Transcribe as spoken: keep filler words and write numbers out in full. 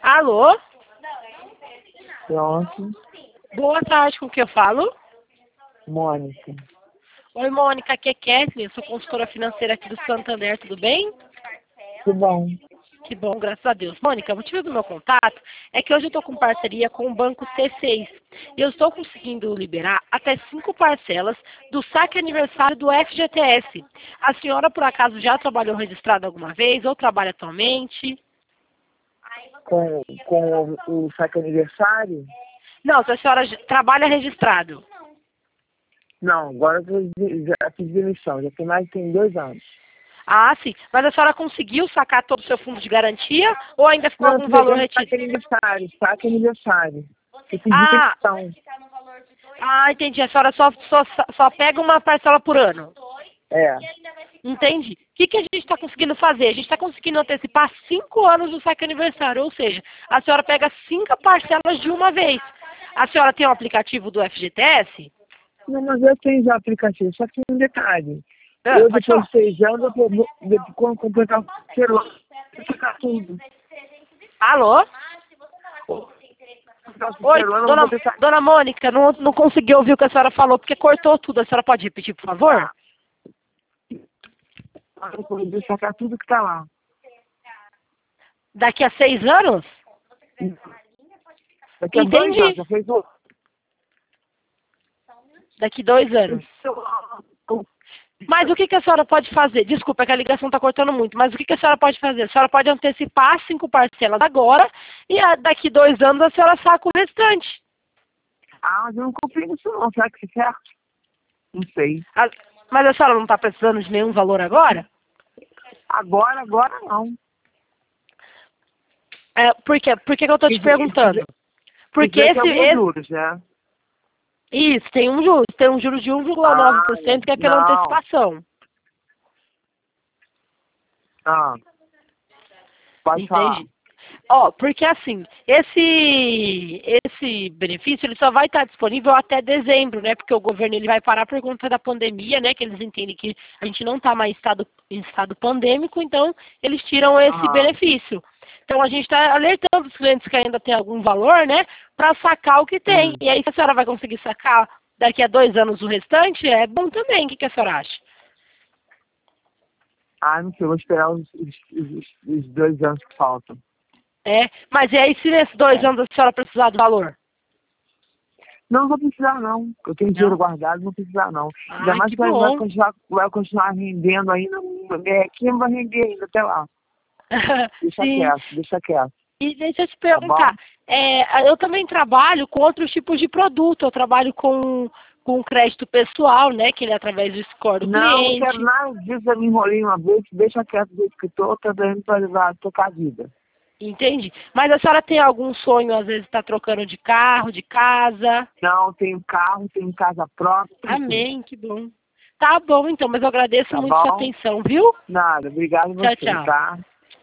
Alô? Pronto. Boa tarde, com quem eu falo? Mônica. Oi, Mônica, aqui é Kathleen, eu sou consultora financeira aqui do Santander, tudo bem? Tudo bom. Que bom, graças a Deus. Mônica, o motivo do meu contato é que hoje eu estou com parceria com o Banco T seis e eu estou conseguindo liberar até cinco parcelas do saque aniversário do F G T S. A senhora, por acaso, já trabalhou registrado alguma vez ou trabalha atualmente? Com, com o, o saque aniversário? Não, se a senhora j- trabalha registrado. Não, agora eu já já fiz demissão, já tem mais tem dois anos. Ah, sim. Mas a senhora conseguiu sacar todo o seu fundo de garantia ou ainda ficou Não, eu algum tô valor pegando retido? saque aniversário, saque aniversário. Eu fiz Ah, demissão. ah, entendi. A senhora só, só, só pega uma parcela por ano. É. Entendi. O que, que a gente está conseguindo fazer? A gente está conseguindo antecipar cinco anos do saque aniversário, ou seja, a senhora pega cinco parcelas de uma vez. A senhora tem o aplicativo do F G T S? Não, mas eu tenho já aplicativo, só que tem um detalhe. Ah, Eu pode depois falar. de seis anos, eu vou, depois, quando completar o celular, eu vou sacar tudo. Alô? Completar o Oi, celular, eu dona, vou deixar. dona Mônica, não, não consegui ouvir o que a senhora falou, porque cortou tudo. A senhora pode repetir, por favor? Eu vou sacar tudo que tá lá. Daqui a seis anos? Daqui a dois Entendi. anos, já fez o... Daqui dois anos. Mas o que, que a senhora pode fazer? Desculpa, é que a ligação está cortando muito, mas o que, que a senhora pode fazer? A senhora pode antecipar as cinco parcelas agora e a- daqui dois anos a senhora saca o restante. Ah, mas eu não comprei isso não, será que é certo? Não sei. A- mas a senhora não está precisando de nenhum valor agora? Agora, agora não. É, por quê? Por que, que eu estou te perguntando? Porque Porque tem esse, alguns esse... juros, né? Isso, tem um juros. Tem um juros de um vírgula nove por cento que é pela não. antecipação. Ah, pode falar. Entendi. Ó, porque assim, esse esse benefício ele só vai estar disponível até dezembro, né? Porque o governo ele vai parar por conta da pandemia, né? Que eles entendem que a gente não está mais em estado, em estado pandêmico, então eles tiram esse Aham. benefício. Então a gente está alertando os clientes que ainda tem algum valor, né? Para sacar o que tem. Hum. E aí se a senhora vai conseguir sacar daqui a dois anos o restante, é bom também. O que, que a senhora acha? Ah, não sei, eu vou esperar os, os, os, os dois anos que faltam. É, mas e aí se nesses dois É. anos a senhora precisar do valor? Não, não vou precisar não. Eu tenho Não? dinheiro guardado, não vou precisar não. Ainda Ah, mais que que vai, vai, bom. continuar, vai continuar rendendo ainda. É, aqui não vai render ainda até lá. Deixa Sim. quieto, deixa quieto. E deixa eu te Tá bom? perguntar, é, eu também trabalho com outros tipos de produto. Eu trabalho com, com crédito pessoal, né? Que ele é através do score do Não, não quero cliente. nada disso, eu me enrolei uma vez, deixa quieto do jeito que eu tô, tô dando pra levar, tocar a vida. Entende? Mas a senhora tem algum sonho, às vezes, está trocando de carro, de casa? Não, tenho carro, tenho casa própria, tenho tudo. Amém, que bom. Tá bom, então, mas eu agradeço Tá muito sua bom? atenção, viu? Nada, obrigado a Tchau, você, tchau. tá?